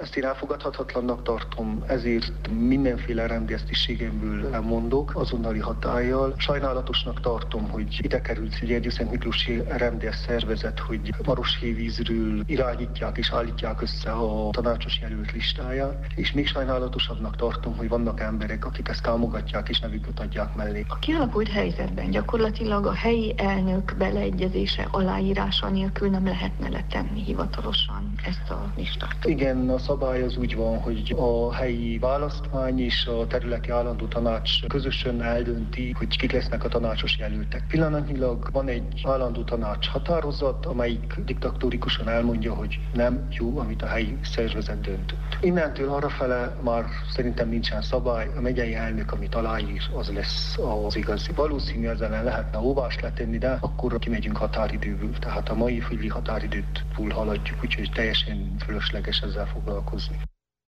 Ezt én elfogadhatatlannak tartom, ezért mindenféle rendésztiségemből lemondok azonnali hatállyal. Sajnálatosnak tartom, hogy ide került Szigetgyőr Miklósi rendész szervezet, hogy Maroshévízről irányítják és állítják össze a tanácsos jelölt listáját, és még sajnálatosabbnak tartom, hogy vannak emberek, akik ezt támogatják és nevüket adják mellé. A kialakult helyzetben gyakorlatilag a helyi elnök beleegyezése, aláírása nélkül nem lehetne letenni hivatalosan ezt a listát. Igen, a szabály az úgy van, hogy a helyi választmány és a területi állandó tanács közösen eldönti, hogy kik lesznek a tanácsos jelöltek. Pillanatnyilag van egy állandó tanács határozat, amelyik diktatórikusan elmondja, hogy nem jó, amit a helyi szervezet döntött. Innentől arrafele már szerintem nincsen szabály, a megyei elnök, amit aláír, az lesz az igazi. Valószínű ezzel lehetne óvást letenni, de akkor kimegyünk határidőből, tehát a mai földi határidőt túlhaladjuk, úgyhogy teljesen fölösleges ezzel foglalkozni.